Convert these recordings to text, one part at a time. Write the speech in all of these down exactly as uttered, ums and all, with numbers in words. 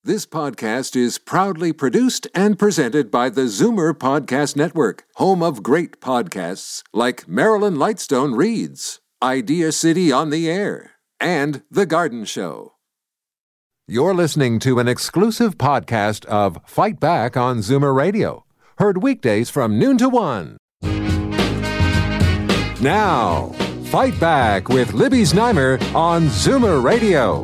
This podcast is proudly produced and presented by the Zoomer Podcast Network, home of great podcasts like Marilyn Lightstone Reads, Idea City on the Air, and The Garden Show. You're listening to an exclusive podcast of Fight Back on Zoomer Radio, heard weekdays from noon to one. Now, Fight Back with Libby Znaimer on Zoomer Radio.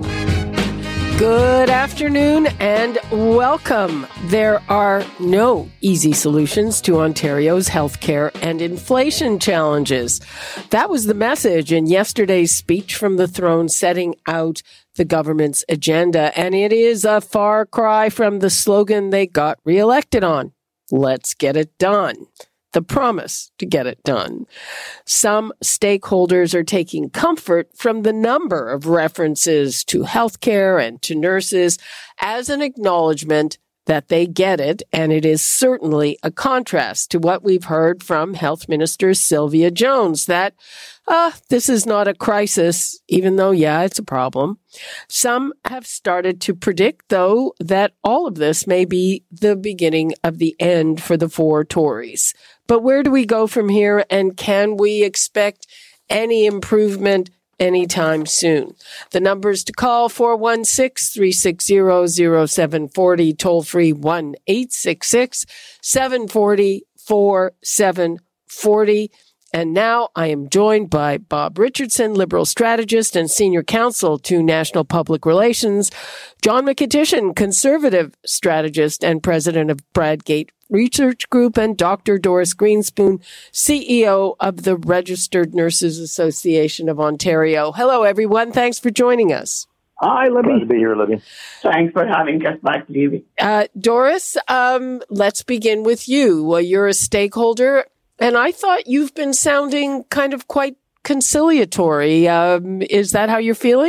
Good afternoon and welcome. There are no easy solutions to Ontario's healthcare and inflation challenges. That was the message in yesterday's speech from the throne setting out the government's agenda, and it is a far cry from the slogan they got reelected on. Let's get it done. The promise to get it done. Some stakeholders are taking comfort from the number of references to healthcare and to nurses as an acknowledgement that they get it, and it is certainly a contrast to what we've heard from Health Minister Sylvia Jones, that uh, this is not a crisis, even though, yeah, it's a problem. Some have started to predict, though, that all of this may be the beginning of the end for the four Tories. But where do we go from here, and can we expect any improvement anytime soon? The numbers to call, four one six, three six zero, zero seven four zero, toll free one eight six six, seven four zero, four seven four zero. And now I am joined by Bob Richardson, Liberal strategist and senior counsel to National Public Relations, John McEtitian, Conservative strategist and president of Bradgate Research Group, and Doctor Doris Greenspoon, C E O of the Registered Nurses Association of Ontario. Hello, everyone. Thanks for joining us. Hi, Libby. Glad to be here, Libby. Thanks for having us back, Libby. Uh, Doris, um, let's begin with you. Well, you're a stakeholder, and I thought you've been sounding kind of quite conciliatory. Um, is that how you're feeling?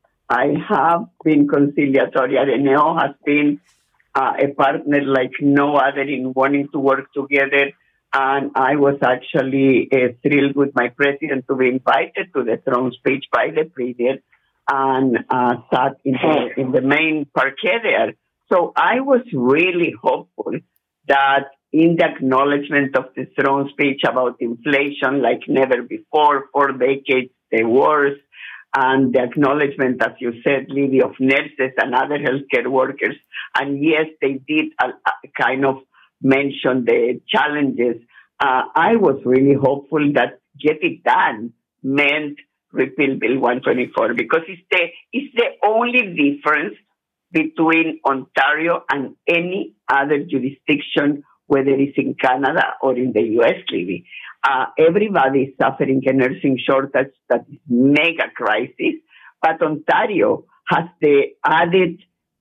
I have been conciliatory. Ateneo has been uh, a partner like no other in wanting to work together. And I was actually uh, thrilled with my president to be invited to the throne speech by the premier and uh, sat in the, in the main parquet there. So I was really hopeful that in the acknowledgement of the throne speech about inflation like never before, four decades, the worst, and the acknowledgement, as you said, Libby, of nurses and other healthcare workers. And yes, they did a, a kind of mention the challenges. Uh, I was really hopeful that get it done meant repeal Bill one twenty-four, because it's the, it's the only difference between Ontario and any other jurisdiction, whether it's in Canada or in the U S, Libby. Uh, everybody is suffering a nursing shortage that is mega crisis, but Ontario has the added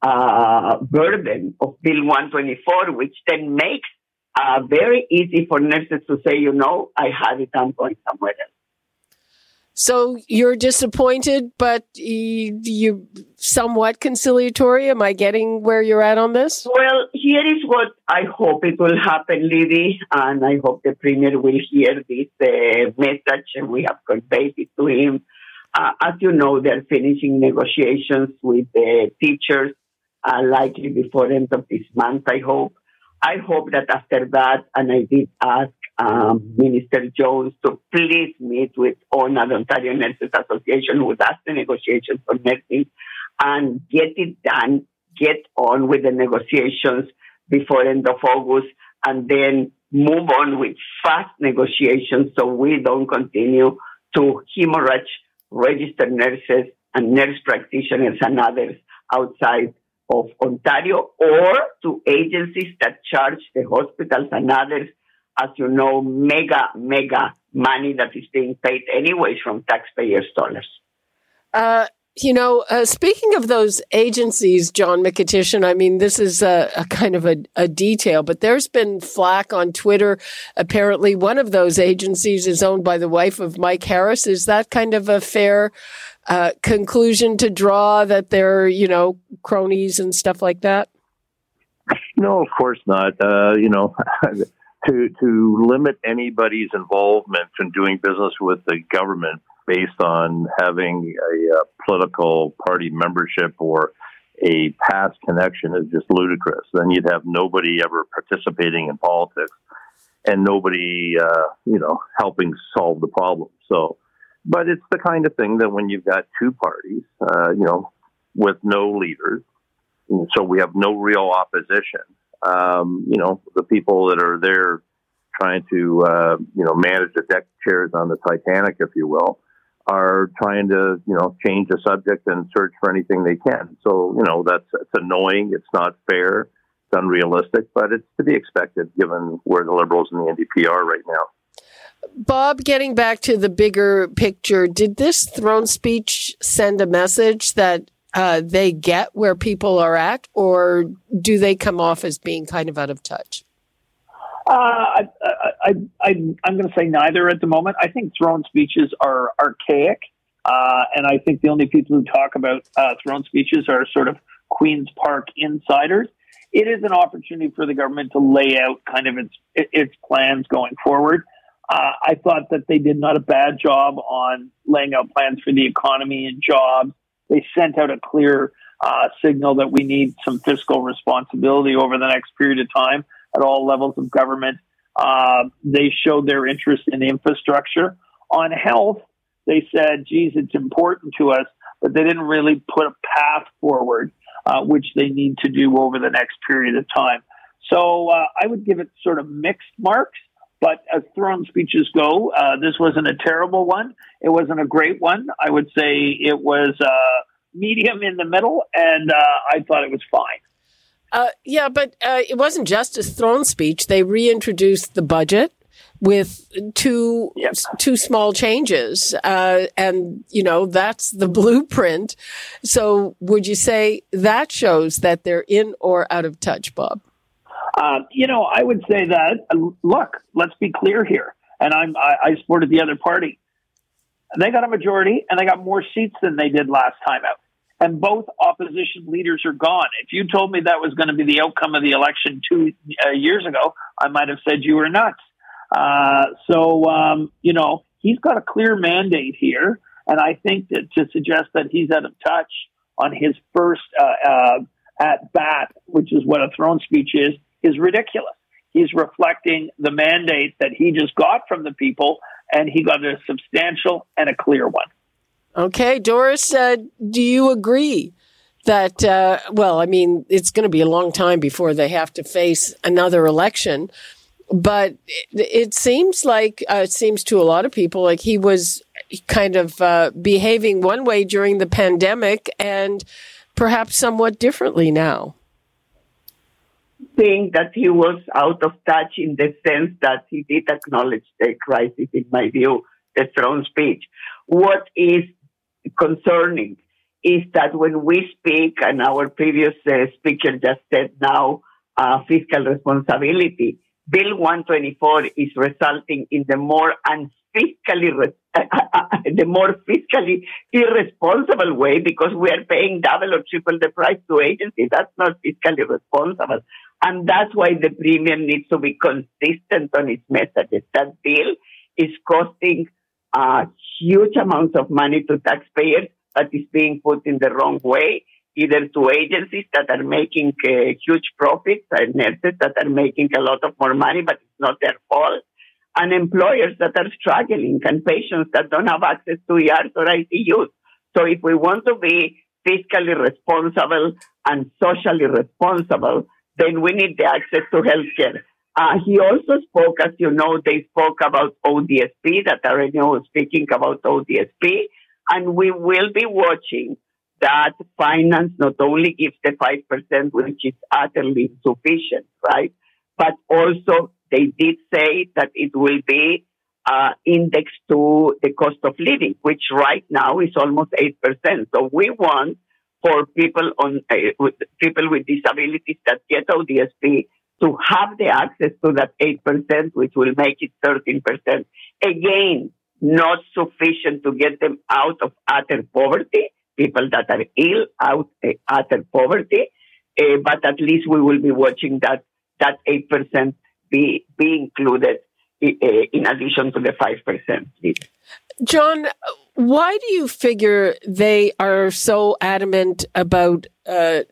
uh, burden of Bill one twenty-four, which then makes uh, very easy for nurses to say, you know, I had it, I'm going somewhere else. So you're disappointed, but you, you somewhat conciliatory. Am I getting where you're at on this? Well, here is what I hope it will happen, Libby, and I hope the Premier will hear this uh, message, and we have conveyed it to him. Uh, as you know, they're finishing negotiations with the teachers, uh, likely before end of this month, I hope. I hope that after that, and I did ask um, Minister Jones to please meet with O N A, the Ontario Nurses Association, who does the negotiations for nursing, and get it done, get on with the negotiations before end of August, and then move on with fast negotiations so we don't continue to hemorrhage registered nurses and nurse practitioners and others outside of Ontario, or to agencies that charge the hospitals and others, as you know, mega, mega money that is being paid anyways from taxpayers' dollars. Uh, you know, uh, speaking of those agencies, John McEtitian, I mean, this is a, a kind of a, a detail, but there's been flack on Twitter. Apparently, one of those agencies is owned by the wife of Mike Harris. Is that kind of a fair uh, conclusion to draw, that they're, you know, cronies and stuff like that? No, of course not. Uh, you know, to to limit anybody's involvement in doing business with the government based on having a, a political party membership or a past connection is just ludicrous. Then you'd have nobody ever participating in politics and nobody, uh, you know, helping solve the problem. So, but it's the kind of thing that when you've got two parties, uh, you know, with no leaders, so we have no real opposition. Um, you know, the people that are there trying to, uh, you know, manage the deck chairs on the Titanic, if you will, are trying to, you know, change the subject and search for anything they can. So, you know, that's it's annoying. It's not fair. It's unrealistic, but it's to be expected given where the Liberals and the N D P are right now. Bob, getting back to the bigger picture, did this throne speech send a message that uh, they get where people are at, or do they come off as being kind of out of touch? Uh, I, I, I, I'm going to say neither at the moment. I think throne speeches are archaic, uh, and I think the only people who talk about uh, throne speeches are sort of Queen's Park insiders. It is an opportunity for the government to lay out kind of its its plans going forward. Uh, I thought that they did not a bad job on laying out plans for the economy and jobs. They sent out a clear uh, signal that we need some fiscal responsibility over the next period of time at all levels of government. Uh, they showed their interest in infrastructure. On health, they said, geez, it's important to us, but they didn't really put a path forward, uh, which they need to do over the next period of time. So uh, I would give it sort of mixed marks. But as throne speeches go, uh, this wasn't a terrible one. It wasn't a great one. I would say it was uh, medium in the middle, and uh, I thought it was fine. Uh, yeah, but uh, it wasn't just a throne speech. They reintroduced the budget with two yep. two small changes, uh, and you know that's the blueprint. So, would you say that shows that they're in or out of touch, Bob? Uh, you know, I would say that, uh, look, let's be clear here. And I'm, I, I supported the other party. They got a majority and they got more seats than they did last time out. And both opposition leaders are gone. If you told me that was going to be the outcome of the election two uh, years ago, I might have said you were nuts. Uh, so, um, you know, he's got a clear mandate here. And I think that to suggest that he's out of touch on his first uh, uh, at bat, which is what a throne speech is, is ridiculous. He's reflecting the mandate that he just got from the people, and he got a substantial and a clear one. Okay, Doris, uh, do you agree that, uh, well, I mean, it's going to be a long time before they have to face another election, but it, it seems like, uh, it seems to a lot of people like he was kind of uh, behaving one way during the pandemic and perhaps somewhat differently now. Think that he was out of touch in the sense that he did acknowledge the crisis, in my view, the throne speech. What is concerning is that when we speak, and our previous uh, speaker just said now, uh, fiscal responsibility, Bill one twenty-four is resulting in the more unfiscally, re- the more fiscally irresponsible way, because we are paying double or triple the price to agencies. That's not fiscally responsible. And that's why the premier needs to be consistent on its messages. That bill is costing uh, huge amounts of money to taxpayers, but is being put in the wrong way, either to agencies that are making uh, huge profits, and nurses that are making a lot of more money, but it's not their fault, and employers that are struggling, and patients that don't have access to E Rs or I C Us. So if we want to be fiscally responsible and socially responsible, then we need the access to healthcare. Uh, he also spoke, as you know, they spoke about O D S P, that Aurelio was speaking about O D S P, and we will be watching that finance not only gives the five percent, which is utterly insufficient, right? But also they did say that it will be uh, indexed to the cost of living, which right now is almost eight percent. So we want for people on uh, with people with disabilities that get O D S P to have the access to that eight percent, which will make it thirteen percent. Again, not sufficient to get them out of utter poverty, people that are ill out uh, utter poverty, uh, but at least we will be watching that that eight percent be, be included uh, in addition to the five percent. John, why do you figure they are so adamant about uh,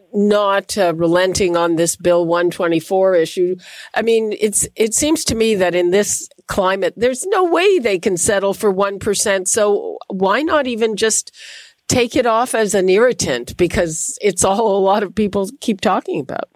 not uh, relenting on this Bill one twenty-four issue. I mean, it's it seems to me that in this climate, there's no way they can settle for one percent. So why not even just take it off as an irritant? Because it's all a lot of people keep talking about.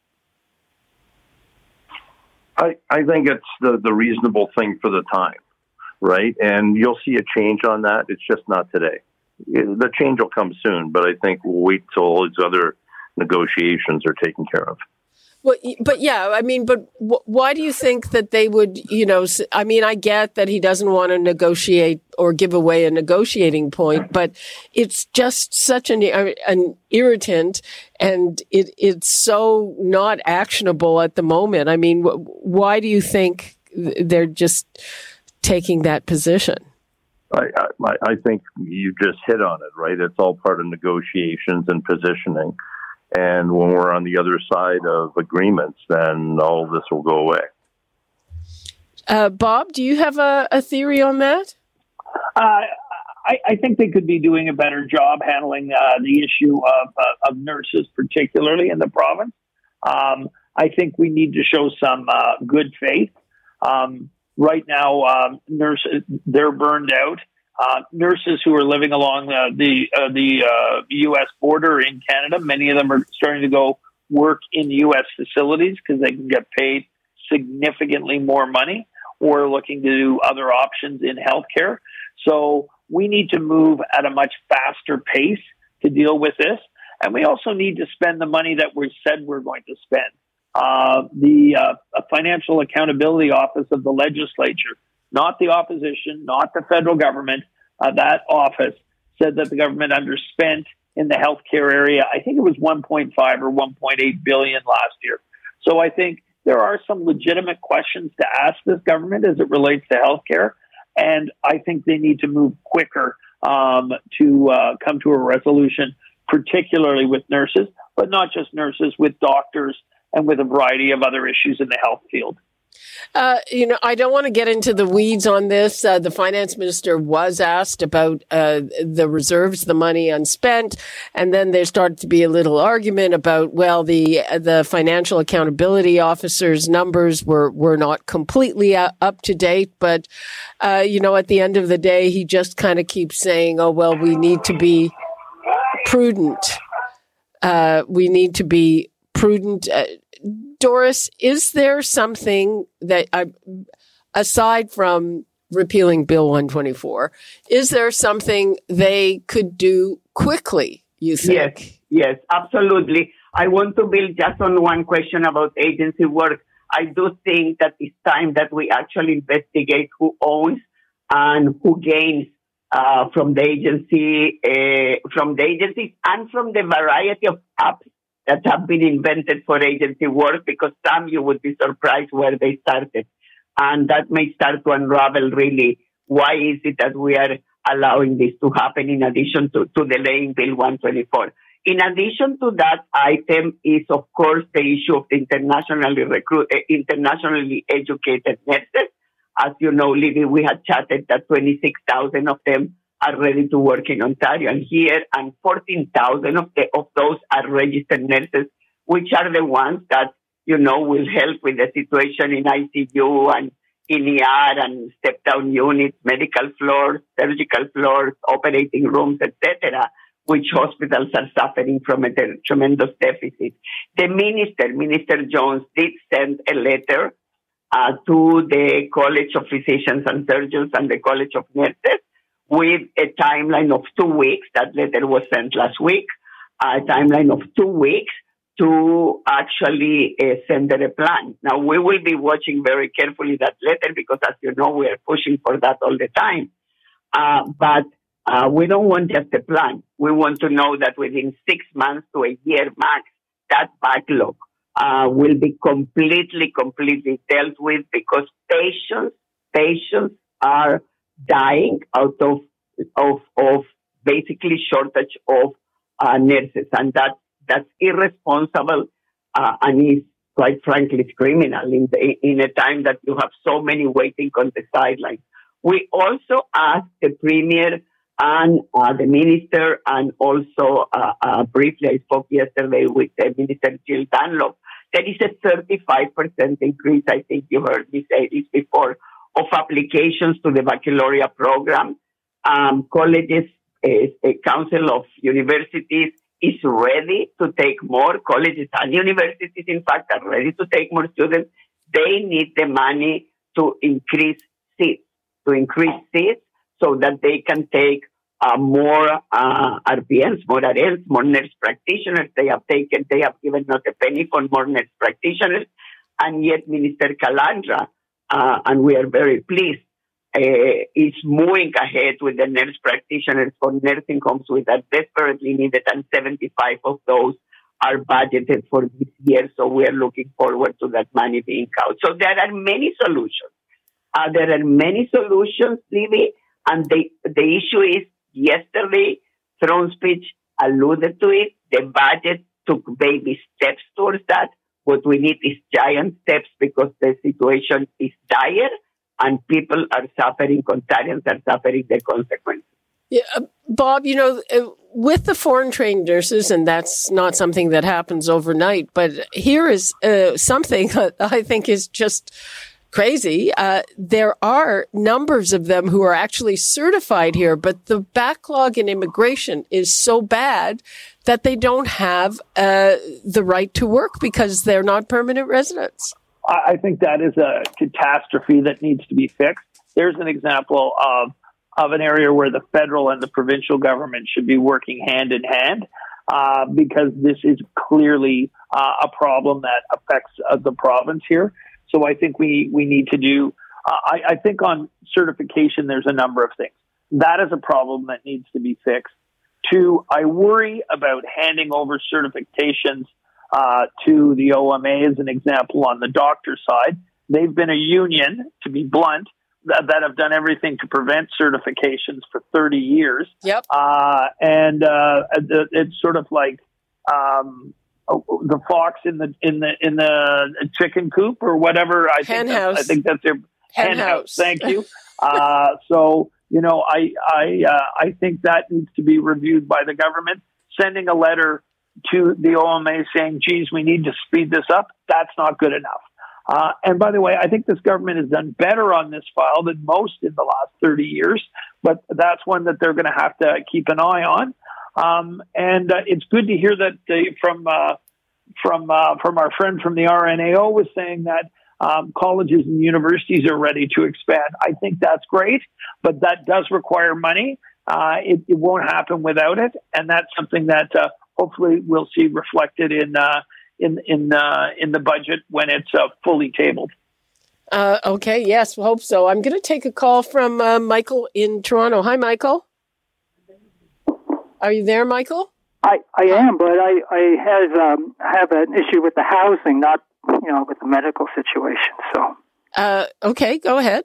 I, I think it's the, the reasonable thing for the time, right? And you'll see a change on that. It's just not today. The change will come soon, but I think we'll wait till all these other negotiations are taken care of. Well, but yeah, I mean, but w- why do you think that they would, you know, s- I mean, I get that he doesn't want to negotiate or give away a negotiating point, but it's just such an, an irritant, and it, it's so not actionable at the moment. I mean, wh- why do you think they're just taking that position? I, I, I think you just hit on it, right? It's all part of negotiations and positioning. And when we're on the other side of agreements, then all of this will go away. Uh, Bob, do you have a, a theory on that? Uh, I, I think they could be doing a better job handling uh, the issue of, uh, of nurses, particularly in the province. Um, I think we need to show some uh, good faith. Um, right now, um, nurses, they're burned out. Uh, nurses who are living along uh, the uh, the uh, U S border in Canada, many of them are starting to go work in U S facilities because they can get paid significantly more money, or looking to do other options in healthcare. So we need to move at a much faster pace to deal with this. And we also need to spend the money that we said we're going to spend. Uh, the uh, Financial Accountability Office of the Legislature, not the opposition, not the federal government, uh, that office said that the government underspent in the healthcare area. I think it was one point five or one point eight billion last year. So I think there are some legitimate questions to ask this government as it relates to healthcare. And I think they need to move quicker um, to uh, come to a resolution, particularly with nurses, but not just nurses, with doctors and with a variety of other issues in the health field. Uh, you know, I don't want to get into the weeds on this. Uh, the finance minister was asked about uh, the reserves, the money unspent, and then there started to be a little argument about, well, the the financial accountability officer's numbers were were not completely uh, up to date. But uh, you know, at the end of the day, he just kind of keeps saying, "Oh, well, we need to be prudent. Uh, we need to be prudent." Uh, Doris, is there something that, uh, aside from repealing Bill one twenty-four, is there something they could do quickly, you think? Yes, yes, absolutely. I want to build just on one question about agency work. I do think that it's time that we actually investigate who owns and who gains uh, from the agency, uh, from the agencies and from the variety of apps that have been invented for agency work, because some you would be surprised where they started. And that may start to unravel really why is it that we are allowing this to happen in addition to, to delaying Bill one twenty-four. In addition to that item is, of course, the issue of the internationally recruit, uh, internationally educated nurses. As you know, Libby, we had chatted that twenty-six thousand of them are ready to work in Ontario and here, and fourteen thousand of the of those are registered nurses, which are the ones that, you know, will help with the situation in I C U and in E R and step-down units, medical floors, surgical floors, operating rooms, et cetera, which hospitals are suffering from a tremendous deficit. The minister, Minister Jones, did send a letter uh, to the College of Physicians and Surgeons and the College of Nurses, with a timeline of two weeks. That letter was sent last week, a timeline of two weeks to actually uh, send a plan. Now, we will be watching very carefully that letter because, as you know, we are pushing for that all the time. Uh, but uh, we don't want just a plan. We want to know that within six months to a year max, that backlog uh, will be completely, completely dealt with, because patients, patients are dying out of of of basically shortage of uh, nurses, and that that's irresponsible uh, and is quite frankly criminal in the, in a time that you have so many waiting on the sidelines. We also asked the Premier and uh, the minister, and also uh, uh, briefly I spoke yesterday with uh, Minister Jill Dunlop. There is a thirty-five percent increase, I think you heard me say this before, of applications to the baccalaureate program. Um, colleges, uh, the Council of Universities is ready to take more. Colleges and universities, in fact, are ready to take more students. They need the money to increase seats, to increase seats so that they can take uh, more uh, R P Ns, more R Ls, more nurse practitioners. They have taken, they have given not a penny for more nurse practitioners. And yet Minister Calandra, uh, and we are very pleased, uh, is moving ahead with the nurse practitioners for nursing homes which are desperately needed, and seventy-five of those are budgeted for this year. So we are looking forward to that money being out. So there are many solutions. Uh, there are many solutions, Libby, and the, the issue is yesterday, Throne's speech alluded to it. The budget took baby steps towards that. What we need is giant steps because the situation is dire and people are suffering, Ontarians are suffering the consequences. Yeah, uh, Bob, you know, uh, with the foreign trained nurses, and that's not something that happens overnight, but here is uh, something that I think is just crazy. Uh, there are numbers of them who are actually certified here, but the backlog in immigration is so bad that they don't have uh, the right to work because they're not permanent residents. I think that is a catastrophe that needs to be fixed. There's an example of of an area where the federal and the provincial government should be working hand in hand, uh, because this is clearly uh, a problem that affects uh, the province here. So I think we, we need to do, uh, I, I think on certification, there's a number of things. That is a problem that needs to be fixed. Two, I worry about handing over certifications uh, to the O M A as an example on the doctor side. They've been a union, to be blunt, that, that have done everything to prevent certifications for thirty years. Yep. Uh, and uh, it's sort of like um, the fox in the in the in the chicken coop or whatever. I hen think house. I think that's their hen, hen house. house. Thank you. uh, so you know, I I uh, I think that needs to be reviewed by the government. Sending a letter to the O M A saying, "Geez, we need to speed this up." That's not good enough. Uh, and by the way, I think this government has done better on this file than most in the last thirty years, but that's one that they're going to have to keep an eye on. Um, and uh, it's good to hear that they, from uh, from uh, from our friend from the R N A O was saying that um, colleges and universities are ready to expand. I think that's great, but that does require money. Uh, it, it won't happen without it, and that's something that uh, hopefully we'll see reflected in uh, in in uh, in the budget when it's uh, fully tabled. Uh, okay, yes, we hope so. I'm going to take a call from uh, Michael in Toronto. Hi, Michael. Are you there, Michael? I, I am, but I I have um, have an issue with the housing, not you know with the medical situation. So, uh, okay, go ahead.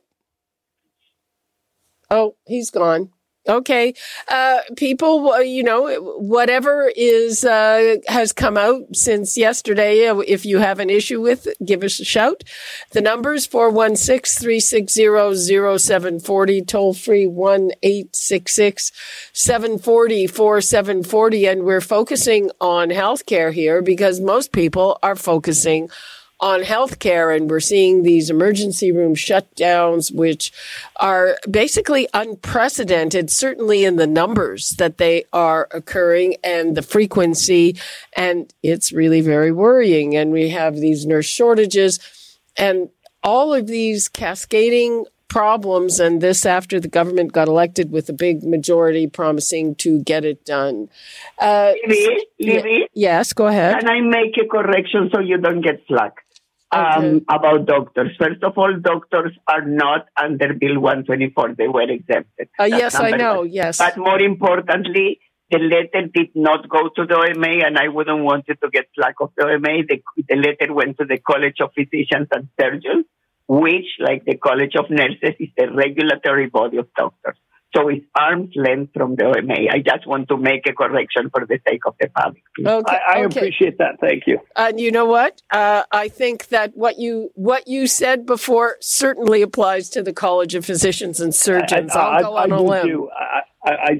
Oh, he's gone. Okay, uh, people, you know, whatever is, uh, has come out since yesterday, if you have an issue with it, give us a shout. The number's four one six, three six zero, zero seven four zero, toll free one eight six six, seven four zero, four seven four zero. And we're focusing on healthcare here because most people are focusing on healthcare, and we're seeing these emergency room shutdowns, which are basically unprecedented, certainly in the numbers that they are occurring and the frequency. And it's really very worrying. And we have these nurse shortages and all of these cascading problems. And this after the government got elected with a big majority promising to get it done. Uh, Libby, Libby, yes, go ahead. Can I make a correction so you don't get slack? Um, Okay. About doctors. First of all, doctors are not under Bill one twenty-four. They were exempted. Uh, That's yes, I number know. one. Yes. But more importantly, the letter did not go to the O M A, and I wouldn't want it to get slack of the O M A. The, the letter went to the College of Physicians and Surgeons, which, like the College of Nurses, is the regulatory body of doctors. So it's arm's length from the O M A. I just want to make a correction for the sake of the public. Okay. I, I okay. appreciate that. Thank you. And you know what? Uh, I think that what you what you said before certainly applies to the College of Physicians and Surgeons. I, I, I'll go I, on I a do limb. too. I, I,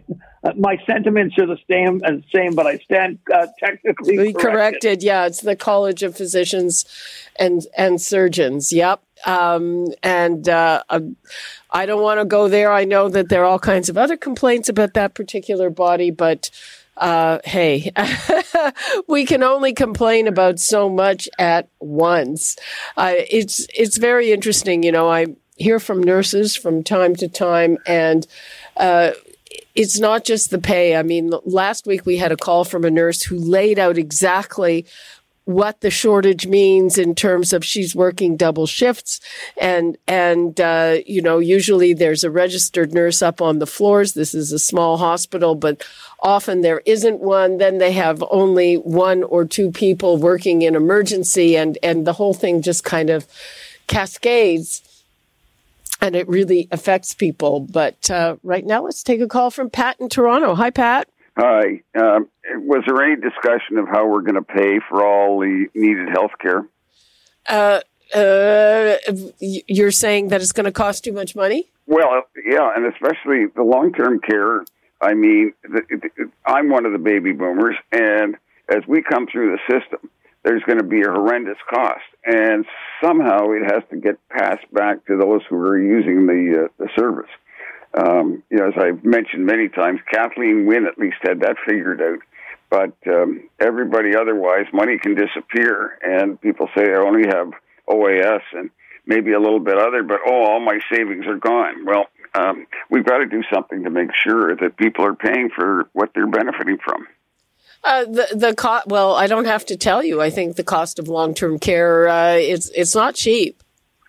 uh, my sentiments are the same, uh, same, but I stand uh, technically corrected. corrected. Yeah, it's the College of Physicians and and Surgeons. Yep. Um, and uh, uh, I don't want to go there. I know that there are all kinds of other complaints about that particular body, but uh, hey, we can only complain about so much at once. Uh, it's it's very interesting. You know, I hear from nurses from time to time, and uh, it's not just the pay. I mean, last week we had a call from a nurse who laid out exactly what the shortage means in terms of she's working double shifts, and and uh, you know, usually there's a registered nurse up on the floors. This is a small hospital, but often there isn't one. Then they have only one or two people working in emergency, and and the whole thing just kind of cascades, and it really affects people. But uh, right now, let's take a call from Pat in Toronto. Hi, Pat. Hi. Um, was there any discussion of how we're going to pay for all the needed health care? Uh, uh, you're saying that it's going to cost too much money? Well, yeah, and especially the long-term care. I mean, the, the, I'm one of the baby boomers, and as we come through the system, there's going to be a horrendous cost, and somehow it has to get passed back to those who are using the uh, the service. Um, you know, as I've mentioned many times, Kathleen Wynne at least had that figured out. But um, everybody otherwise, money can disappear, and people say I only have O A S and maybe a little bit other, but oh, all my savings are gone. Well, um, we've got to do something to make sure that people are paying for what they're benefiting from. Uh, the the co- well, I don't have to tell you. I think the cost of long term care uh, it's it's not cheap.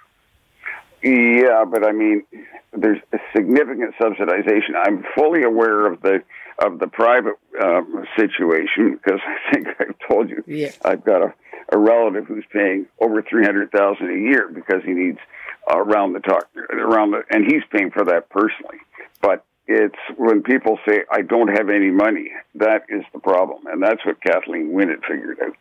Yeah, but I mean, there's a significant subsidization. I'm fully aware of the of the private um, situation because I think I've told you yeah. I've got a, a relative who's paying over three hundred thousand a year because he needs uh, around the talk around the, and he's paying for that personally. But it's when people say I don't have any money, that is the problem, and that's what Kathleen Wynne had figured out.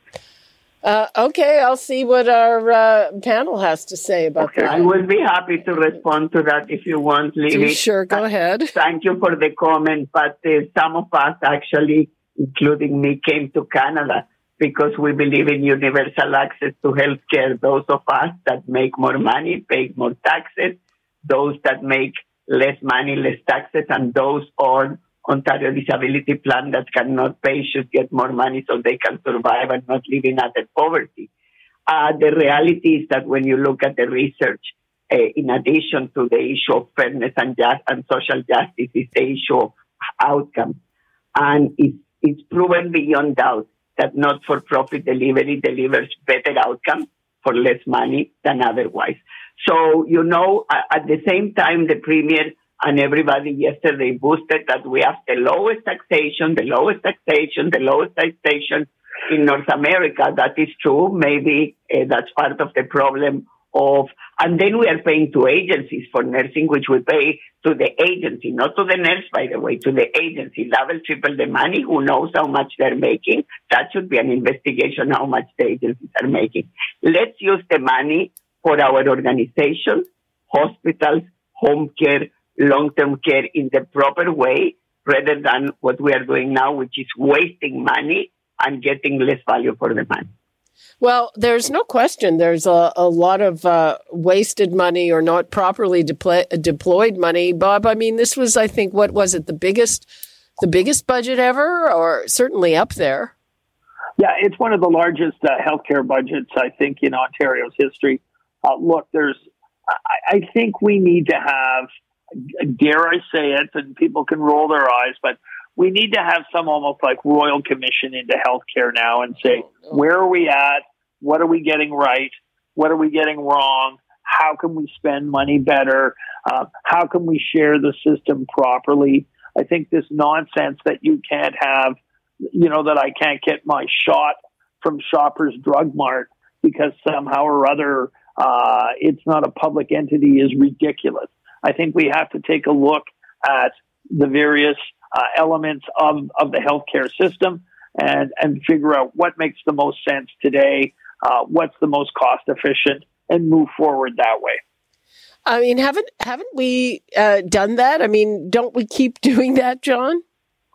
Uh, okay, I'll see what our uh, panel has to say about okay. that. I would be happy to respond to that if you want, Libby. Sure, go ahead. Thank you for the comment, but uh, some of us actually, including me, came to Canada because we believe in universal access to health care. Those of us that make more money pay more taxes, those that make less money, less taxes, and those on Ontario Disability Plan that cannot pay should get more money so they can survive and not live in utter poverty. Uh, the reality is that when you look at the research, uh, in addition to the issue of fairness and, just, and social justice, is the issue of outcomes. And it's, it's proven beyond doubt that not-for-profit delivery delivers better outcomes for less money than otherwise. So, you know, at the same time, the Premier and everybody yesterday boosted that we have the lowest taxation, the lowest taxation, the lowest taxation in North America. That is true. Maybe uh, that's part of the problem of, and then we are paying to agencies for nursing, which we pay to the agency, not to the nurse, by the way, to the agency, double, triple the money. Who knows how much they're making? That should be an investigation how much the agencies are making. Let's use the money for our organizations, hospitals, home care, long-term care in the proper way rather than what we are doing now, which is wasting money and getting less value for the money. Well, there's no question. There's a, a lot of uh, wasted money or not properly deploy, deployed money. Bob, I mean, this was, I think, what was it, the biggest, the biggest budget ever, or certainly up there? Yeah, it's one of the largest uh, healthcare budgets, I think, in Ontario's history. Uh, look, there's, I, I think we need to have, dare I say it, and people can roll their eyes, but we need to have some almost like royal commission into healthcare now and say, where are we at? What are we getting right? What are we getting wrong? How can we spend money better? Uh, how can we share the system properly? I think this nonsense that you can't have, you know, that I can't get my shot from Shoppers Drug Mart because somehow or other uh, it's not a public entity is ridiculous. I think we have to take a look at the various uh, elements of, of the healthcare system and, and figure out what makes the most sense today, uh, what's the most cost efficient, and move forward that way. I mean, haven't haven't we uh, done that? I mean, don't we keep doing that, John?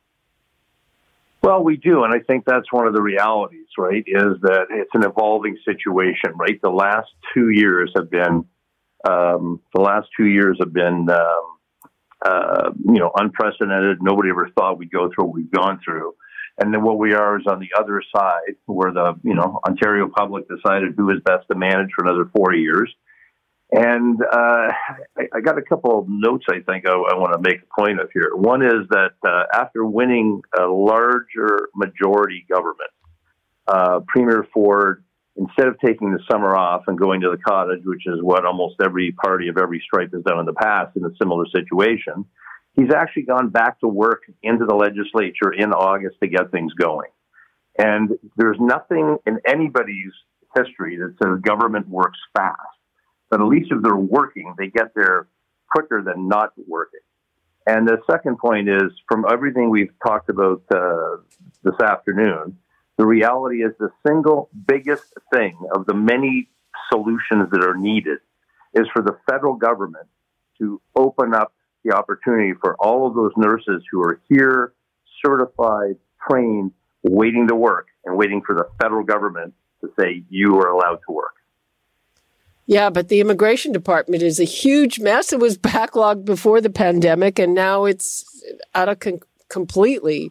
Well, we do, and I think that's one of the realities, right, is that it's an evolving situation, right? The last two years have been, um, the last two years have been, um, uh, you know, unprecedented. Nobody ever thought we'd go through what we've gone through. And then what we are is on the other side, where the, you know, Ontario public decided who is best to manage for another four years. And uh, I, I got a couple of notes I think I, I want to make a point of here. One is that uh, after winning a larger majority government, uh, Premier Ford, instead of taking the summer off and going to the cottage, which is what almost every party of every stripe has done in the past in a similar situation, he's actually gone back to work into the legislature in August to get things going. And there's nothing in anybody's history that says government works fast. But at least if they're working, they get there quicker than not working. And the second point is, from everything we've talked about uh, this afternoon, the reality is the single biggest thing of the many solutions that are needed is for the federal government to open up the opportunity for all of those nurses who are here, certified, trained, waiting to work, and waiting for the federal government to say, you are allowed to work. Yeah, but the immigration department is a huge mess. It was backlogged before the pandemic, and now it's out of con- completely.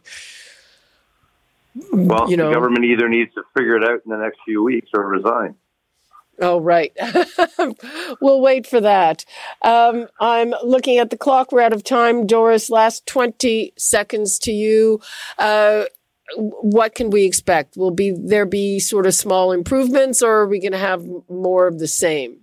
Well, you know, the government either needs to figure it out in the next few weeks or resign. Oh, right. We'll wait for that. Um, I'm looking at the clock. We're out of time. Doris, last twenty seconds to you. Uh, what can we expect? Will be there be sort of small improvements, or are we going to have more of the same?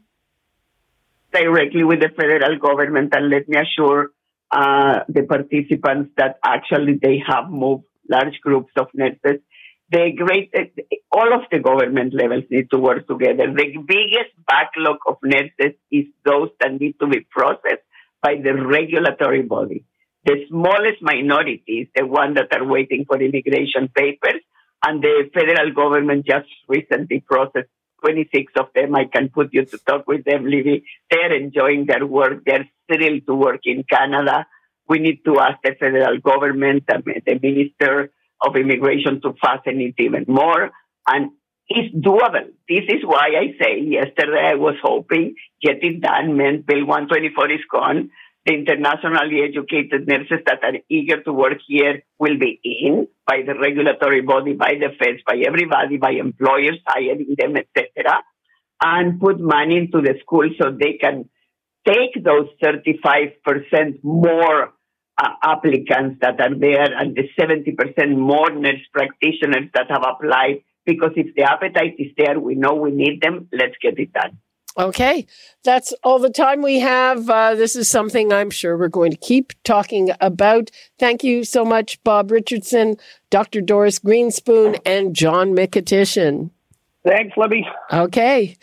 Directly with the federal government, and let me assure uh, the participants that actually they have moved large groups of nurses. The great, all of the government levels need to work together. The biggest backlog of nurses is those that need to be processed by the regulatory body. The smallest minority is the one that are waiting for immigration papers, and the federal government just recently processed twenty-six of them. I can put you to talk with them, Libby. They're enjoying their work. They're thrilled to work in Canada. We need to ask the federal government, the Minister of Immigration, to fasten it even more. And it's doable. This is why I say yesterday I was hoping get it done meant Bill one twenty-four is gone. The internationally educated nurses that are eager to work here will be in by the regulatory body, by the feds, by everybody, by employers hiring them, et cetera, and put money into the school so they can take those thirty-five percent more uh, applicants that are there and the seventy percent more nurse practitioners that have applied. Because if the appetite is there, we know we need them. Let's get it done. Okay, that's all the time we have. Uh, this is something I'm sure we're going to keep talking about. Thank you so much, Bob Richardson, Doctor Doris Greenspoon, and John Mykytysyn. Thanks, Libby. Okay,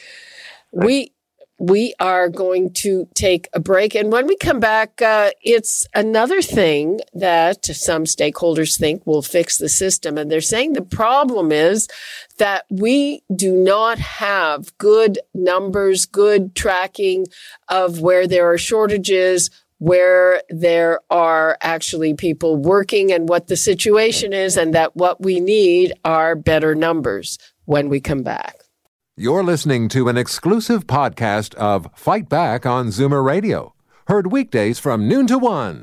we we are going to take a break, and when we come back, uh, it's another thing that some stakeholders think will fix the system, and they're saying the problem is that we do not have good numbers, good tracking of where there are shortages, where there are actually people working and what the situation is, and that what we need are better numbers when we come back. You're listening to an exclusive podcast of Fight Back on Zoomer Radio. Heard weekdays from noon to one.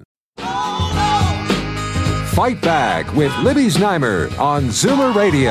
Oh, no. Fight Back with Libby Znaimer on Zoomer Radio.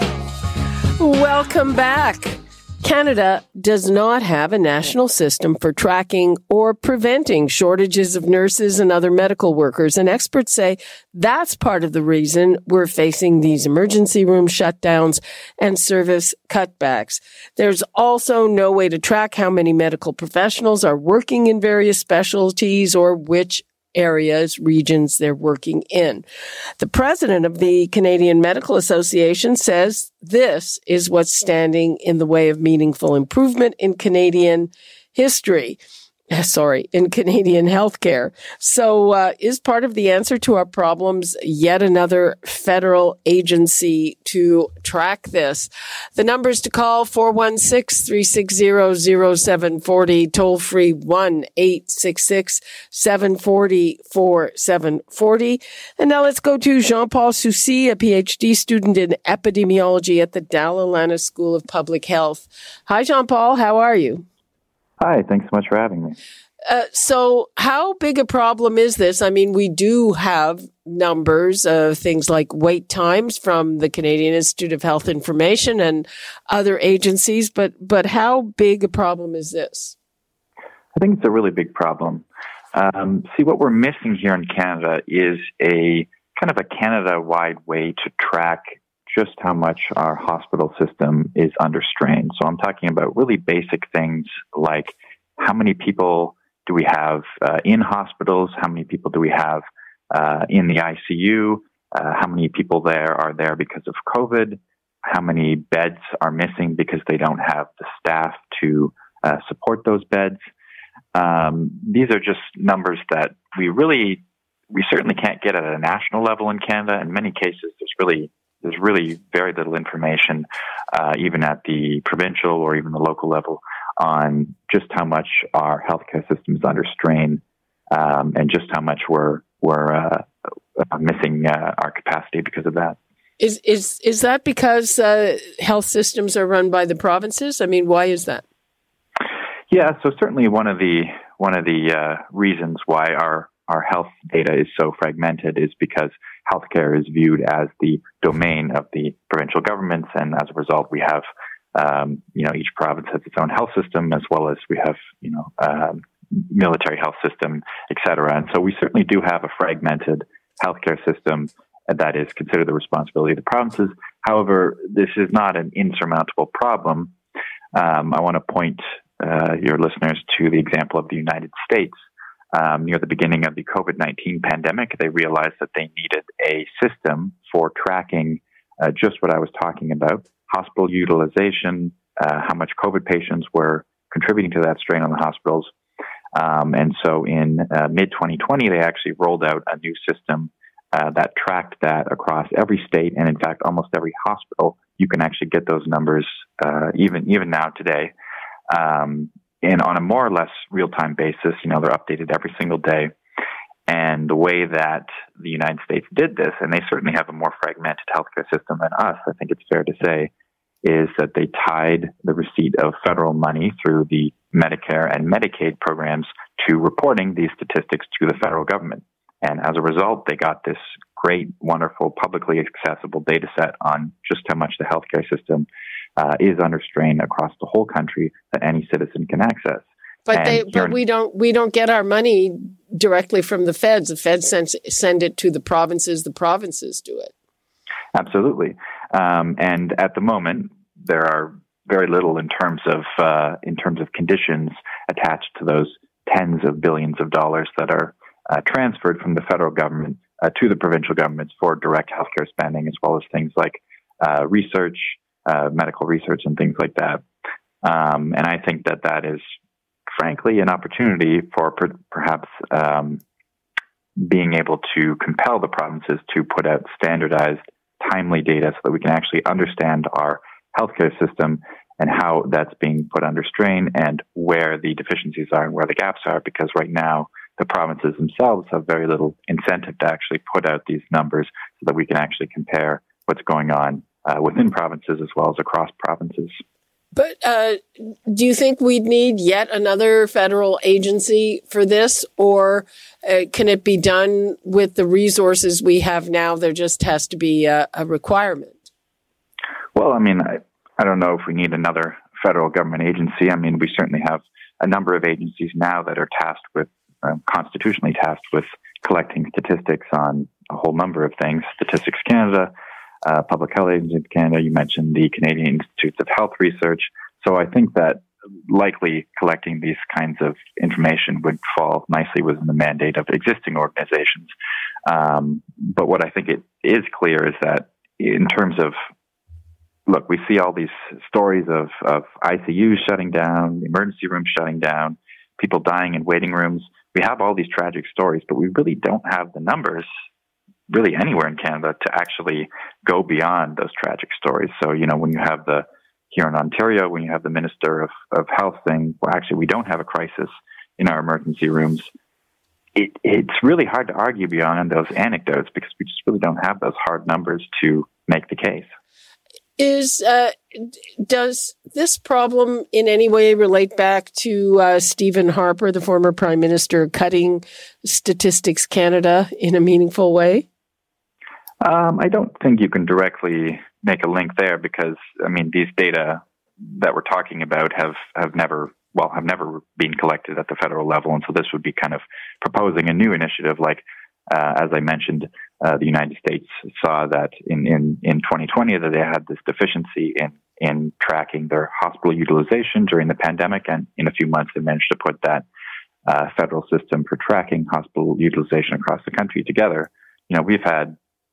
Welcome back. Canada does not have a national system for tracking or preventing shortages of nurses and other medical workers, and experts say that's part of the reason we're facing these emergency room shutdowns and service cutbacks. There's also no way to track how many medical professionals are working in various specialties or which areas, regions they're working in. The president of the Canadian Medical Association says this is what's standing in the way of meaningful improvement in Canadian history. Sorry, in Canadian healthcare. So uh, is part of the answer to our problems yet another federal agency to track this? The numbers to call, four one six, three six zero, zero seven four zero, toll free one eight six six, seven four zero, four seven four zero. And now let's go to Jean-Paul Soucy, a P H D student in epidemiology at the Dalla Lana School of Public Health. Hi, Jean-Paul. How are you? Hi, thanks so much for having me. Uh, so how big a problem is this? I mean, we do have numbers of things like wait times from the Canadian Institute of Health Information and other agencies, but, but how big a problem is this? I think it's a really big problem. Um, see, what we're missing here in Canada is a kind of a Canada-wide way to track just how much our hospital system is under strain. So I'm talking about really basic things like how many people do we have uh, in hospitals, how many people do we have uh, in the I C U, uh, how many people there are there because of COVID, how many beds are missing because they don't have the staff to uh, support those beds. Um, these are just numbers that we really, we certainly can't get at a national level in Canada. In many cases, there's really There's really very little information, uh, even at the provincial or even the local level, on just how much our healthcare system is under strain, um, and just how much we're we're uh, missing uh, our capacity because of that. Is is is that because uh, health systems are run by the provinces? I mean, why is that? Yeah, so certainly one of the one of the uh, reasons why our our health data is so fragmented is because healthcare is viewed as the domain of the provincial governments, and as a result, we have, um, you know, each province has its own health system, as well as we have, you know, um, military health system, et cetera. And so we certainly do have a fragmented healthcare system that is considered the responsibility of the provinces. However, this is not an insurmountable problem. Um, I want to point uh, your listeners to the example of the United States. Um, near the beginning of the COVID nineteen pandemic, they realized that they needed a system for tracking uh, just what I was talking about, hospital utilization, uh, how much COVID patients were contributing to that strain on the hospitals. Um, and so in uh, mid twenty twenty, they actually rolled out a new system uh, that tracked that across every state. And in fact, almost every hospital, you can actually get those numbers uh, even, even now today. Um, And on a more or less real-time basis, you know, they're updated every single day. And the way that the United States did this, and they certainly have a more fragmented healthcare system than us, I think it's fair to say, is that they tied the receipt of federal money through the Medicare and Medicaid programs to reporting these statistics to the federal government. And as a result, they got this great, wonderful, publicly accessible data set on just how much the healthcare system uh, is under strain across the whole country that any citizen can access. But they, but we don't, we don't get our money directly from the feds. The feds send, send it to the provinces. The provinces do it. Absolutely. Um, and at the moment, there are very little in terms of uh, in terms of conditions attached to those tens of billions of dollars that are uh, transferred from the federal government uh, to the provincial governments for direct healthcare spending, as well as things like uh, research, uh, medical research, and things like that. Um, and I think that that is, frankly, an opportunity for per- perhaps um, being able to compel the provinces to put out standardized, timely data so that we can actually understand our healthcare system and how that's being put under strain and where the deficiencies are and where the gaps are, because right now the provinces themselves have very little incentive to actually put out these numbers so that we can actually compare what's going on uh, within provinces as well as across provinces. But uh, do you think we'd need yet another federal agency for this, or uh, can it be done with the resources we have now? There just has to be a, a requirement. Well, I mean, I, I don't know if we need another federal government agency. I mean, we certainly have a number of agencies now that are tasked with, uh, constitutionally tasked with collecting statistics on a whole number of things. Statistics Canada, uh, Public Health Agency of Canada, you mentioned the Canadian Institutes of Health Research. So I think that likely collecting these kinds of information would fall nicely within the mandate of existing organizations. Um, but what I think it is clear is that in terms of Look, we see all these stories of, of I C Us shutting down, emergency rooms shutting down, people dying in waiting rooms. We have all these tragic stories, but we really don't have the numbers really anywhere in Canada to actually go beyond those tragic stories. So, you know, when you have the, here in Ontario, when you have the Minister of, of Health saying, well, actually, we don't have a crisis in our emergency rooms, it, it's really hard to argue beyond those anecdotes because we just really don't have those hard numbers to make the case. Is uh, does this problem in any way relate back to uh, Stephen Harper, the former Prime Minister, cutting Statistics Canada in a meaningful way? Um, I don't think you can directly make a link there because, I mean, these data that we're talking about have, have never, well, have never been collected at the federal level. And so this would be kind of proposing a new initiative like, uh, as I mentioned, uh, the United States saw that in, in, in twenty twenty that they had this deficiency in, in tracking their hospital utilization during the pandemic. And in a few months, they managed to put that uh, federal system for tracking hospital utilization across the country together. You know, we've had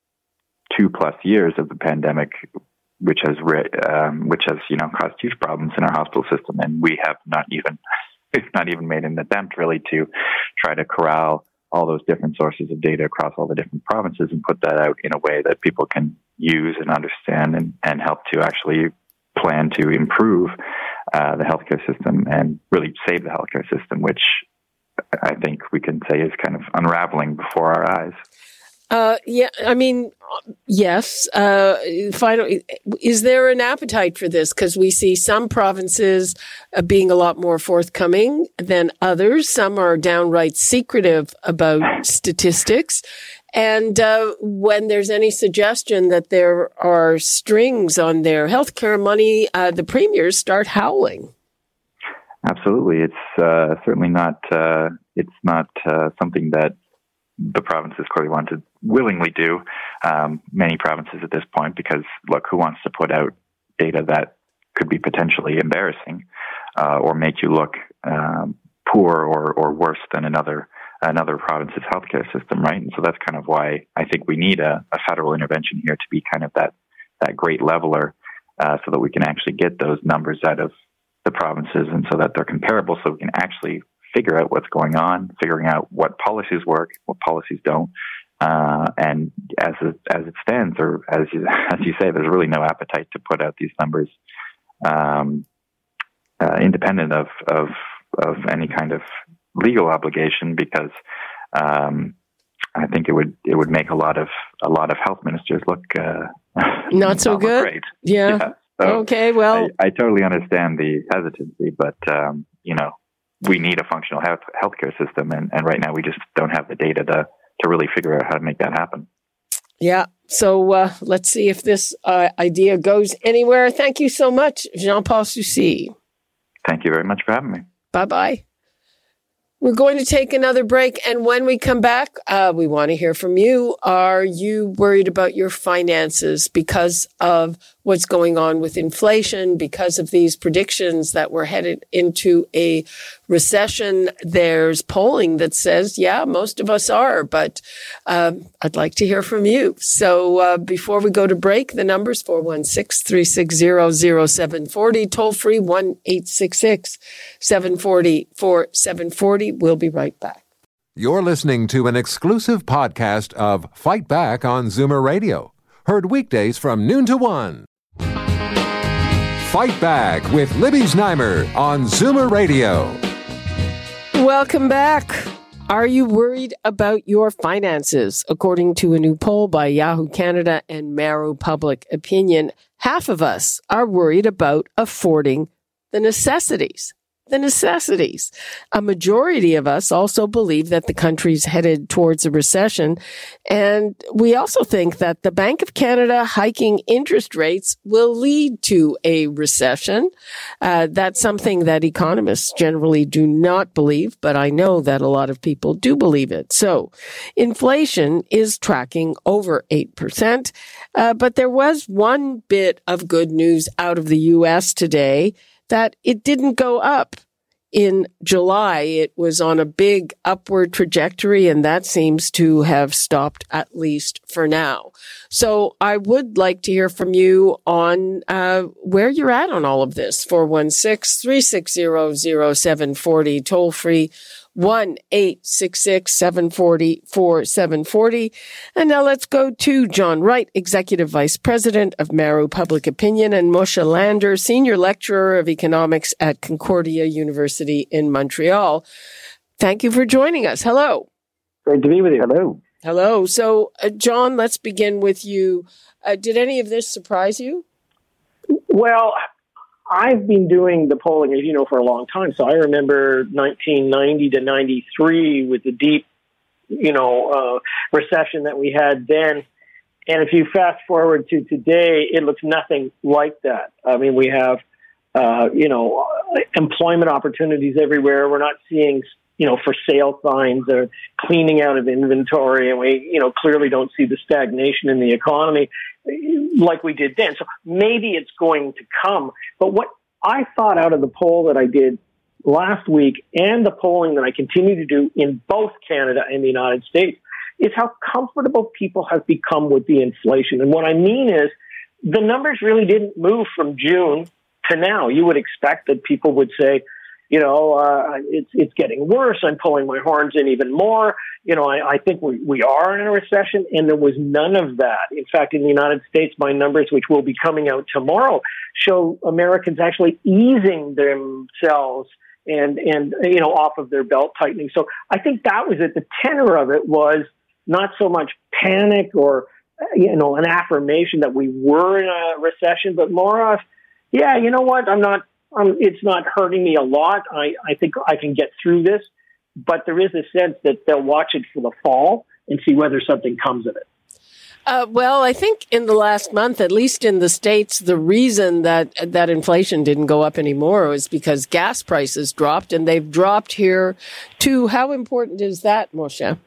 two plus years of the pandemic, which has um, which has you know caused huge problems in our hospital system, and we have not even we've not even made an attempt really to try to corral all those different sources of data across all the different provinces and put that out in a way that people can use and understand and, and help to actually plan to improve uh, the healthcare system and really save the healthcare system, which I think we can say is kind of unraveling before our eyes. Uh, yeah, I mean, yes. Uh, finally, is there an appetite for this? Because we see some provinces uh, being a lot more forthcoming than others. Some are downright secretive about statistics. And uh, when there's any suggestion that there are strings on their healthcare money, uh, the premiers start howling. Absolutely, it's uh, certainly not. Uh, it's not uh, something that the provinces clearly want to willingly do, um, many provinces at this point, because, look, who wants to put out data that could be potentially embarrassing uh, or make you look um, poor or, or worse than another another province's healthcare system, right? And so that's kind of why I think we need a, a federal intervention here to be kind of that, that great leveler uh, so that we can actually get those numbers out of the provinces and so that they're comparable so we can actually figure out what's going on, figuring out what policies work, what policies don't. Uh, and as it, as it stands, or as you, as you say, there's really no appetite to put out these numbers um, uh, independent of, of of any kind of legal obligation, because um, I think it would it would make a lot of a lot of health ministers look uh, not so good. Great. Yeah. yeah. So okay. Well, I, I totally understand the hesitancy, but um, you know, we need a functional health healthcare system, and, and right now we just don't have the data to to really figure out how to make that happen. Yeah. So uh, let's see if this uh, idea goes anywhere. Thank you so much, Jean-Paul Soucy. Thank you very much for having me. Bye-bye. We're going to take another break, and when we come back, uh, we want to hear from you. Are you worried about your finances because of what's going on with inflation, because of these predictions that we're headed into a recession? There's polling that says, yeah, most of us are, but um, I'd like to hear from you. So uh, before we go to break, the number's four one six, three six zero, zero seven four zero, toll free one eight six six, seven four zero, four seven four zero. We'll be right back. You're listening to an exclusive podcast of Fight Back on Zoomer Radio. Heard weekdays from noon to one. Fight Back with Libby Znaimer on Zoomer Radio. Welcome back. Are you worried about your finances? According to a new poll by Yahoo Canada and Maru Public Opinion, half of us are worried about affording the necessities. The necessities. A majority of us also believe that the country's headed towards a recession. And we also think that the Bank of Canada hiking interest rates will lead to a recession. Uh, that's something that economists generally do not believe, but I know that a lot of people do believe it. So inflation is tracking over eight percent. Uh, but there was one bit of good news out of the U S today, that it didn't go up. in July, it was on a big upward trajectory, and that seems to have stopped, at least for now. So I would like to hear from you on uh, where you're at on all of this. four one six, three six zero, zero seven four zero, toll free one eight six six, seven four zero, four seven four zero. And now let's go to John Wright, Executive Vice President of Maru Public Opinion, and Moshe Lander, Senior Lecturer of Economics at Concordia University in Montreal. Thank you for joining us. Hello. Great to be with you. Hello. Hello. So, uh, John, let's begin with you. Uh, did any of this surprise you? Well, I've been doing the polling, as you know, for a long time. So I remember nineteen ninety to ninety-three with the deep, you know, uh, recession that we had then. And if you fast forward to today, it looks nothing like that. I mean, we have, uh, you know, employment opportunities everywhere. We're not seeing, you know, for sale signs or cleaning out of inventory. And we, you know, clearly don't see the stagnation in the economy like we did then. So maybe it's going to come. But what I thought out of the poll that I did last week and the polling that I continue to do in both Canada and the United States is how comfortable people have become with the inflation. And what I mean is the numbers really didn't move from June to now. You would expect that people would say, you know, uh, it's it's getting worse. I'm pulling my horns in even more. You know, I, I think we, we are in a recession, and there was none of that. In fact, in the United States, my numbers, which will be coming out tomorrow, show Americans actually easing themselves and, and you know, off of their belt tightening. So I think that was it. The tenor of it was not so much panic or, you know, an affirmation that we were in a recession, but more of, yeah, you know what, I'm not, Um, it's not hurting me a lot. I, I think I can get through this. But there is a sense that they'll watch it for the fall and see whether something comes of it. Uh, well, I think in the last month, at least in the States, the reason that that inflation didn't go up anymore was because gas prices dropped, and they've dropped here too. How important is that, Moshe?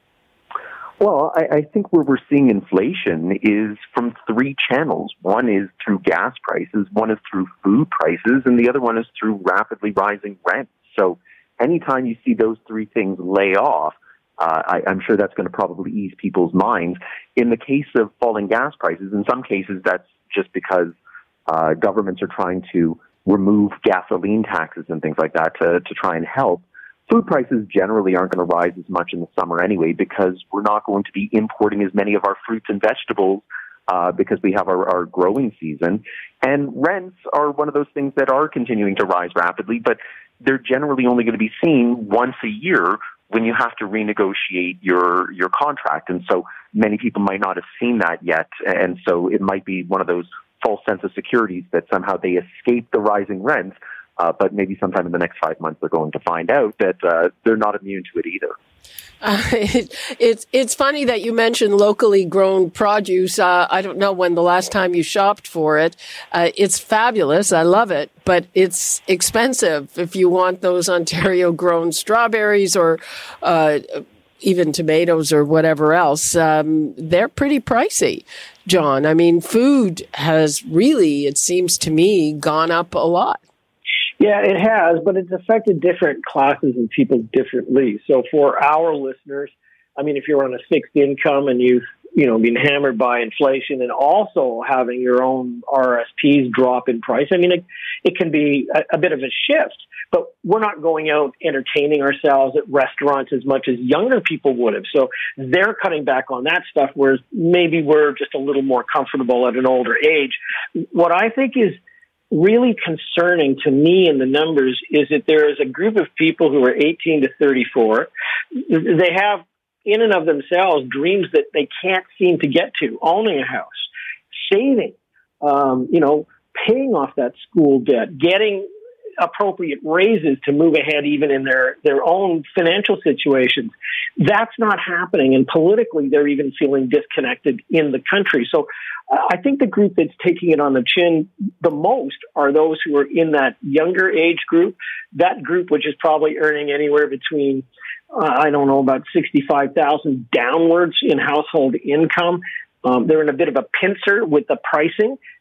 Well, I, I think where we're seeing inflation is from three channels. One is through gas prices, one is through food prices, and the other one is through rapidly rising rents. So anytime you see those three things lay off, uh, I, I'm sure that's going to probably ease people's minds. In the case of falling gas prices, in some cases that's just because uh, governments are trying to remove gasoline taxes and things like that to, to try and help. Food prices generally aren't going to rise as much in the summer anyway because we're not going to be importing as many of our fruits and vegetables uh, because we have our, our growing season. And rents are one of those things that are continuing to rise rapidly, but they're generally only going to be seen once a year when you have to renegotiate your, your contract. And so many people might not have seen that yet. And so it might be one of those false sense of security that somehow they escape the rising rents. Uh, but maybe sometime in the next five months, they're going to find out that uh, they're not immune to it either. Uh, it, it's it's funny that you mentioned locally grown produce. Uh, I don't know when the last time you shopped for it. Uh, it's fabulous. I love it, but it's expensive if you want those Ontario grown strawberries or uh, even tomatoes or whatever else. Um, they're pretty pricey, John. I mean, food has really, it seems to me, gone up a lot. Yeah, it has, but it's affected different classes and people differently. So for our listeners, I mean, if you're on a fixed income and you've, you know, been hammered by inflation and also having your own R S Ps drop in price, I mean, it, it can be a, a bit of a shift. But we're not going out entertaining ourselves at restaurants as much as younger people would have. So they're cutting back on that stuff, whereas maybe we're just a little more comfortable at an older age. What I think is really concerning to me in the numbers is that there is a group of people who are eighteen to thirty-four. They have in and of themselves dreams that they can't seem to get to, owning a house, saving, um, you know, paying off that school debt, getting appropriate raises to move ahead even in their, their own financial situations. That's not happening. And politically, they're even feeling disconnected in the country. So uh, I think the group that's taking it on the chin the most are those who are in that younger age group, that group which is probably earning anywhere between, uh, I don't know, about sixty-five thousand downwards in household income. Um, they're in a bit of a pincer with the pricing.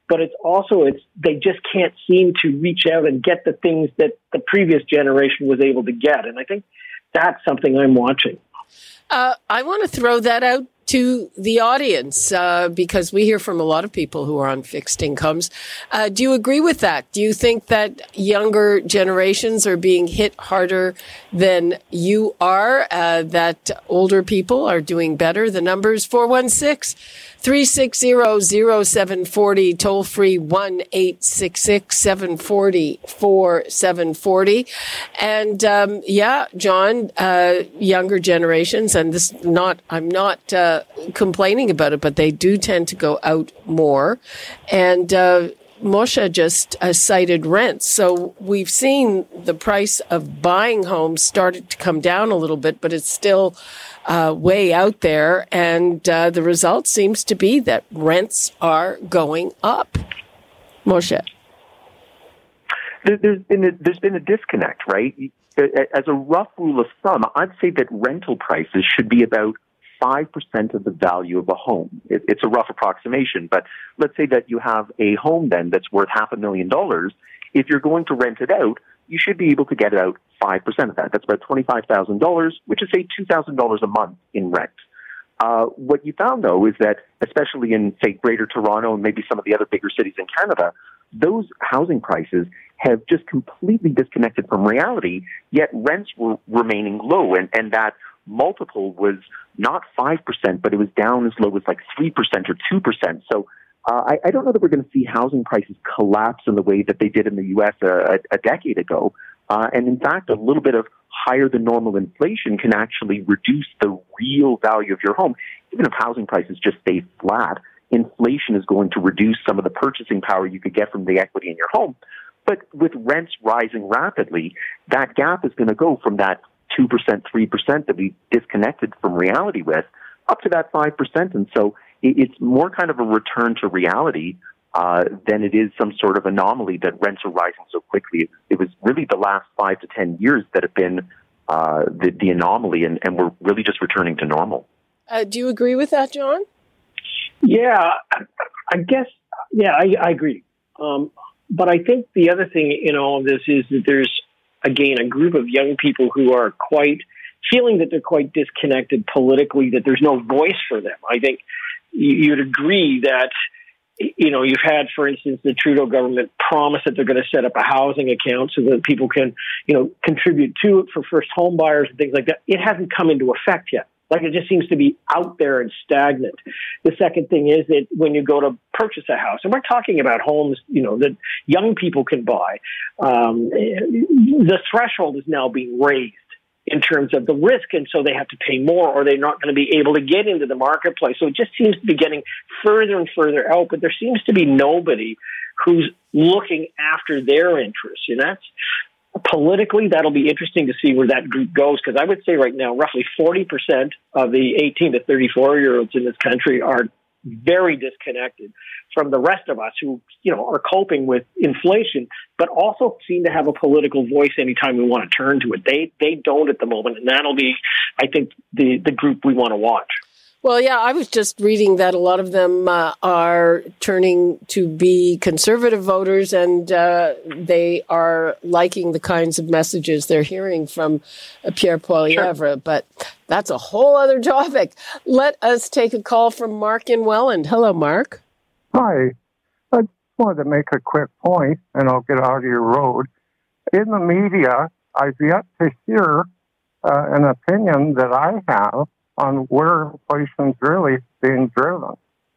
but it's also, it's they just can't seem to reach out and get the things that the previous generation was able to get. And I think that's something I'm watching. Uh, I want to throw that out to the audience uh, because we hear from a lot of people who are on fixed incomes. Uh, do you agree with that? Do you think that younger generations are being hit harder than you are, uh, that older people are doing better? The number's four one six, three six zero, zero seven four zero, toll free one eight six six, seven four zero, four seven four zero. And um, yeah, John, uh, younger generations, and this not, I'm not uh, complaining about it, but they do tend to go out more. And uh, Moshe just uh, cited rents. So we've seen the price of buying homes started to come down a little bit, but it's still uh, way out there. And uh, the result seems to be that rents are going up. Moshe. There's been a, there's been a disconnect, right? As a rough rule of thumb, I'd say that rental prices should be about five percent of the value of a home. It, it's a rough approximation, but let's say that you have a home then that's worth half a million dollars. If you're going to rent it out, you should be able to get out five percent of that. That's about twenty-five thousand dollars, which is, say, two thousand dollars a month in rent. Uh, what you found, though, is that especially in, say, Greater Toronto and maybe some of the other bigger cities in Canada, those housing prices have just completely disconnected from reality, yet rents were remaining low, and, and that multiple was not five percent, but it was down as low as like three percent or two percent. So uh, I, I don't know that we're going to see housing prices collapse in the way that they did in the U S a, a decade ago. Uh, and in fact, a little bit of higher than normal inflation can actually reduce the real value of your home. Even if housing prices just stay flat, inflation is going to reduce some of the purchasing power you could get from the equity in your home. But with rents rising rapidly, that gap is going to go from that two percent, three percent that we disconnected from reality with up to that five percent. And so it's more kind of a return to reality uh, than it is some sort of anomaly that rents are rising so quickly. It was really the last five to ten years that have been uh, the, the anomaly, and, and we're really just returning to normal. Uh, do you agree with that, John? Yeah, I guess, yeah, I, I agree. Um, but I think the other thing in all of this is that there's, again, a group of young people who are quite feeling that they're quite disconnected politically, that there's no voice for them. I think you'd agree that, you know, you've had, for instance, the Trudeau government promise that they're going to set up a housing account so that people can, you know, contribute to it for first home buyers and things like that. It hasn't come into effect yet. Like, it just seems to be out there and stagnant. The second thing is that when you go to purchase a house, and we're talking about homes, you know, that young people can buy, um, the threshold is now being raised in terms of the risk, and so they have to pay more, or they're not going to be able to get into the marketplace. So it just seems to be getting further and further out, but there seems to be nobody who's looking after their interests, and that's politically, that'll be interesting to see where that group goes, because I would say right now, roughly forty percent of the eighteen to thirty-four-year-olds in this country are very disconnected from the rest of us who, you know, are coping with inflation, but also seem to have a political voice anytime we want to turn to it. They they don't at the moment, and that'll be, I think, the, the group we want to watch. Well, yeah, I was just reading that a lot of them uh, are turning to be conservative voters, and uh, they are liking the kinds of messages they're hearing from uh, Pierre Poilievre. Sure. But that's a whole other topic. Let us take a call from Mark in Welland. Hello, Mark. Hi. I just wanted to make a quick point, and I'll get out of your road. In the media, I've yet to hear uh, an opinion that I have on where inflation's really being driven.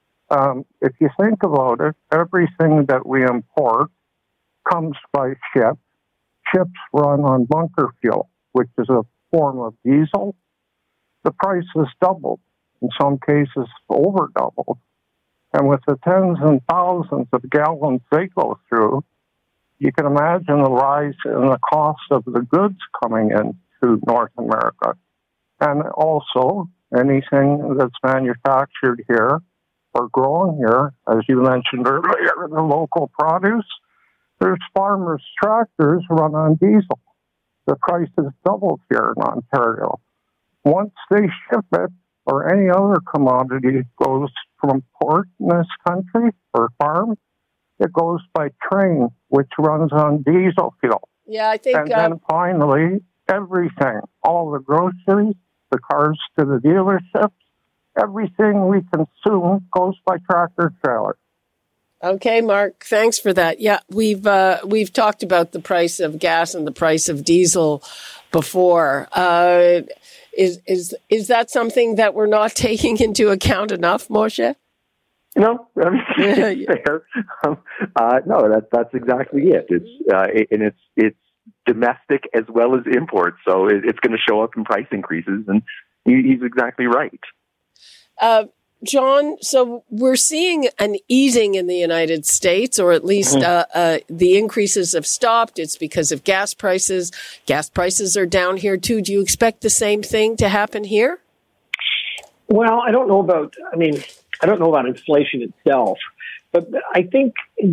Um, if you think about it, everything that we import comes by ship. Ships run on bunker fuel, which is a form of diesel. The price has doubled, in some cases over doubled. And with the tens and thousands of gallons they go through, you can imagine the rise in the cost of the goods coming into North America. And also, anything that's manufactured here or grown here, as you mentioned earlier, the local produce, there's farmers' tractors run on diesel. The price is doubled here in Ontario. Once they ship it, or any other commodity goes from port in this country or farm, it goes by train, which runs on diesel fuel. Yeah, I think... And uh, then finally, everything, all the groceries, the cars to the dealerships, everything we consume goes by tractor trailer. Okay, Mark, thanks for that. Yeah, we've uh, we've talked about the price of gas and the price of diesel before. Uh, is is is that something that we're not taking into account enough, Moshe? No, I mean, it's fair. Um, uh, no, that's that's exactly it. It's uh, it, and it's it's domestic as well as imports, so it, it's going to show up in price increases, and he, he's exactly right. Uh, John, so we're seeing an easing in the United States, or at least mm-hmm. uh, uh, the increases have stopped. It's because of gas prices. Gas prices are down here, too. Do you expect the same thing to happen here? Well, I don't know about, I mean, I don't know about inflation itself, but I think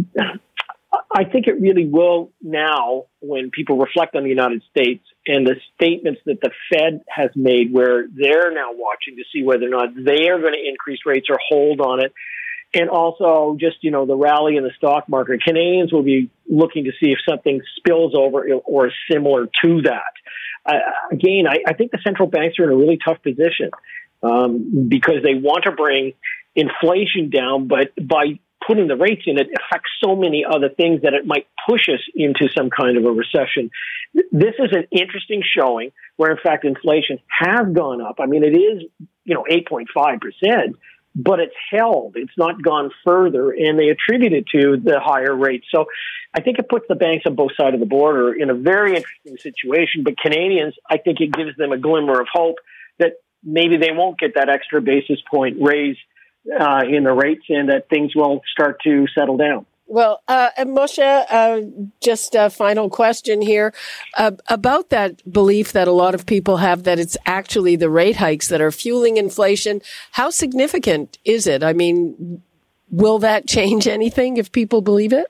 I think it really will now when people reflect on the United States and the statements that the Fed has made, where they're now watching to see whether or not they are going to increase rates or hold on it. And also just, you know, the rally in the stock market. Canadians will be looking to see if something spills over or is similar to that. Uh, again, I, I think the central banks are in a really tough position um, because they want to bring inflation down, but by putting the rates in, it affects so many other things that it might push us into some kind of a recession. This is an interesting showing where, in fact, inflation has gone up. I mean, it is, you know, eight point five percent, but it's held. It's not gone further, and they attribute it to the higher rates. So I think it puts the banks on both sides of the border in a very interesting situation. But Canadians, I think it gives them a glimmer of hope that maybe they won't get that extra basis point raise Uh, in the rates, and that things will start to settle down. Well, uh, and Moshe, uh, just a final question here uh, about that belief that a lot of people have that it's actually the rate hikes that are fueling inflation. How significant is it? I mean, will that change anything if people believe it?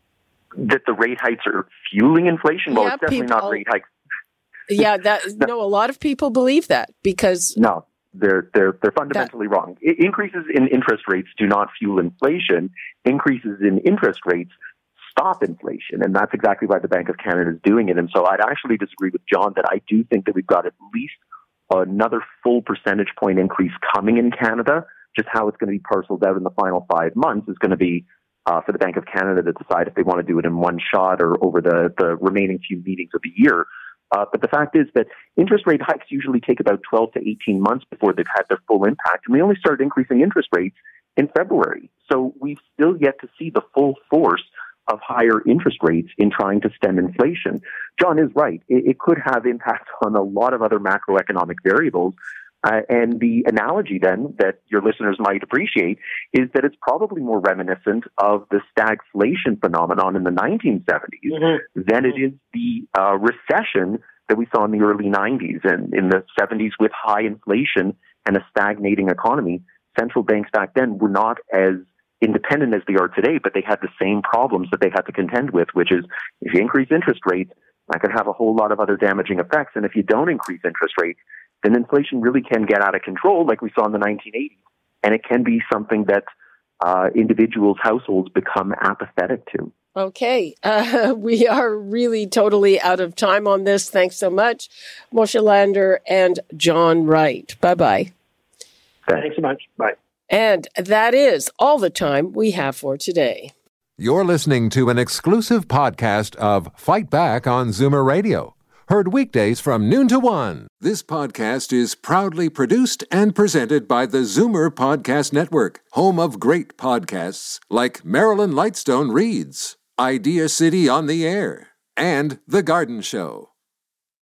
That the rate hikes are fueling inflation? Well, yeah, it's definitely people, not rate hikes. Yeah, that no, a lot of people believe that because no. They're they're they're fundamentally that, wrong. I- increases in interest rates do not fuel inflation. Increases in interest rates stop inflation, and that's exactly why the Bank of Canada is doing it. And so I'd actually disagree with John that I do think that we've got at least another full percentage point increase coming in Canada. Just how it's going to be parceled out in the final five months is going to be uh, for the Bank of Canada to decide if they want to do it in one shot or over the, the remaining few meetings of the year. Uh, but the fact is that interest rate hikes usually take about twelve to eighteen months before they've had their full impact. And we only started increasing interest rates in February. So we've still yet to see the full force of higher interest rates in trying to stem inflation. John is right. It, it could have impact on a lot of other macroeconomic variables. Uh, and the analogy then that your listeners might appreciate is that it's probably more reminiscent of the stagflation phenomenon in the nineteen seventies mm-hmm. than it is the uh, recession that we saw in the early nineties. And in the seventies with high inflation and a stagnating economy, central banks back then were not as independent as they are today, but they had the same problems that they had to contend with, which is if you increase interest rates, that could have a whole lot of other damaging effects. And if you don't increase interest rates, then inflation really can get out of control like we saw in the nineteen eighties. And it can be something that uh, individuals, households become apathetic to. Okay. Uh, we are really totally out of time on this. Thanks so much, Moshe Lander and John Wright. Bye-bye. Thanks, Thanks so much. Bye. And that is all the time we have for today. You're listening to an exclusive podcast of Fight Back on Zoomer Radio. Heard weekdays from noon to one. This podcast is proudly produced and presented by the Zoomer Podcast Network, home of great podcasts like Marilyn Lightstone Reads, Idea City on the Air, and The Garden Show.